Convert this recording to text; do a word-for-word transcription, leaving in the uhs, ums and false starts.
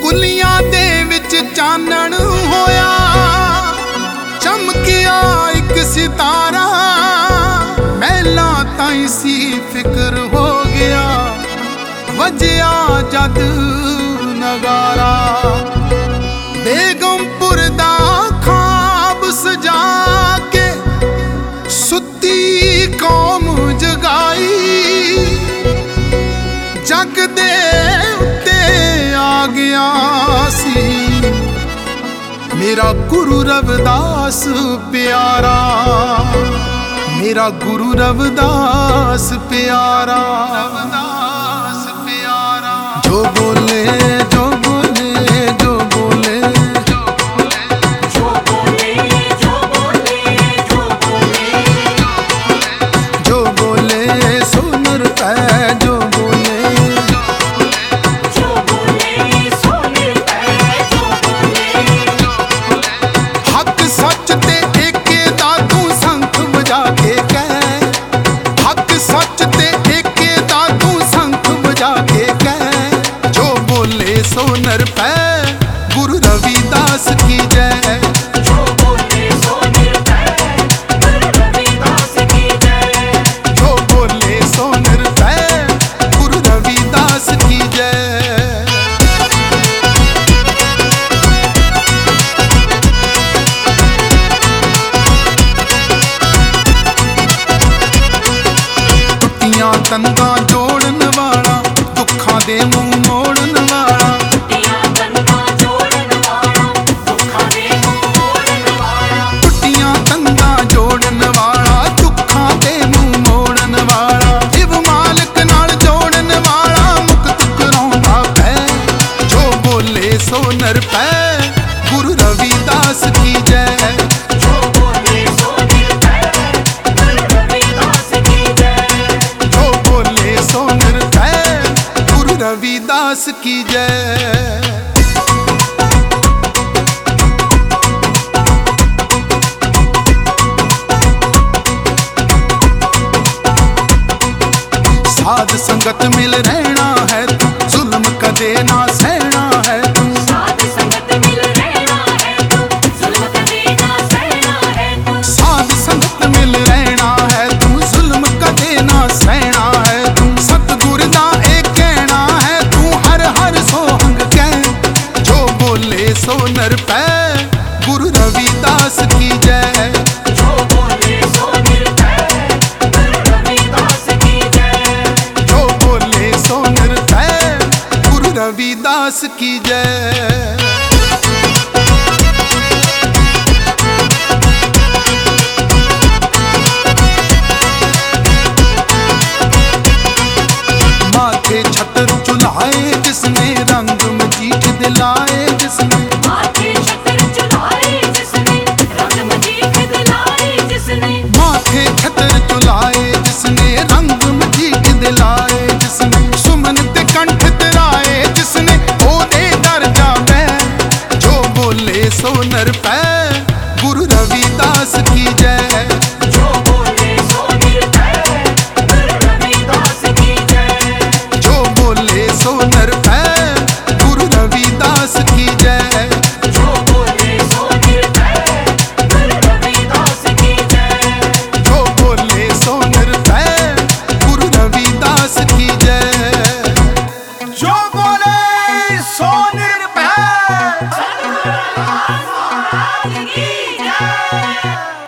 कुलियां दे विच चानण होया, चमकिया एक सितारा। महलां ताईं सी फिक्र हो गया, वजया जद नगारा। बेगमपुर दा ख्वाब सजा के सुती कौम जगाई, जग दे उत्ते आ गया सी मेरा गुरु रविदास प्यारा, मेरा गुरु रविदास प्यारा। रविदास प्यारा जो बोले जो बोले जो बोले जो बोले जो बोले जो बोले जो बोले जो बोले सुनर पै जो बोले जो बोले सुनर पै जो बोले। हक सच ते एके दा तू संख बजा के कह, हक सच ते एके दा तू संख बजा के कह। जो बोले सोनर पै गुरु रविदास की जय, जो बोले सोनर पै गुरु रविदास की जय, जो बोले सोनर पै गुरु रविदास की जय। टुटियां तंगा जोड़न वाला, दुखां दे मुंह मोड़न वाला। टुटियां तंगा जोड़न वाला, दुखां दे मुंह मोड़न वाला। टुटियां तंगा जोड़न वाला, दुखां दे मुंह मोड़न वाला। जिव मालक नाल जोड़न वाला, मुक टुकराउंदा पै। जो बोले सोनर पै गुरु रविदास की जय, जो बोले सोनर पै गुरु रविदास की जय, जो बोले सोनर पै गुरु रविदास की जय। साध संगत मिल रहना है तू, जुल्म कदे ना सहना है तू। साध संगत मिल रहना है तू, जुल्म कदे ना सहना है तू। साध संगत मिल रहना है तू, जुल्म कदे ना सहना है तू। सतगुर दा ए कहना है तू, हर हर सोहंग कह। जो बोले सोनर पै गुरु रविदास की जय, जो बोले सोनर पै गुरु रविदास की जय, जो बोले सोनर पै गुरु रविदास की जय। माथे छतर चुलाए जिसने, रंग मजीठ दिलाए जिसने। माथे छतर चुलाए जिसने, रंग मजीठ दिलाए जिसने। माथे छतर चुलाए जिसने, रंग मजीठ दिलाए जिसने। सुमन ते कंठ तराए जिसने, ओदे दर जावे। जो बोले सोनर पै गुरु रविदास की जय, जो बोले सोनर पै गुरु रविदास की जय, जो बोले सोनर पै गुरु रविदास की जय, जो बोले सोनर पै गुरु रविदास की जय, जो बोले सोनर पै गुरु रविदास की जय, जो बोले सोनर पै की जय।